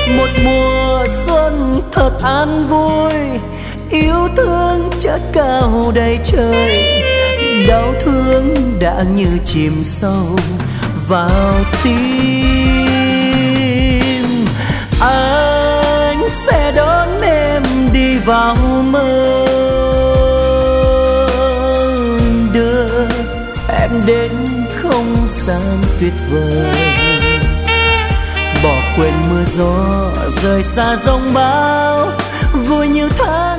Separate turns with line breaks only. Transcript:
một mùa xuân thật an vui, yêu thương chất cao đầy trời, đau thương đã như chìm sâu vào tim. Anh sẽ đón em đi vào mơ, đưa em đến không gian tuyệt vời, bỏ quên mưa gió rời xa giông bão, vui như tháng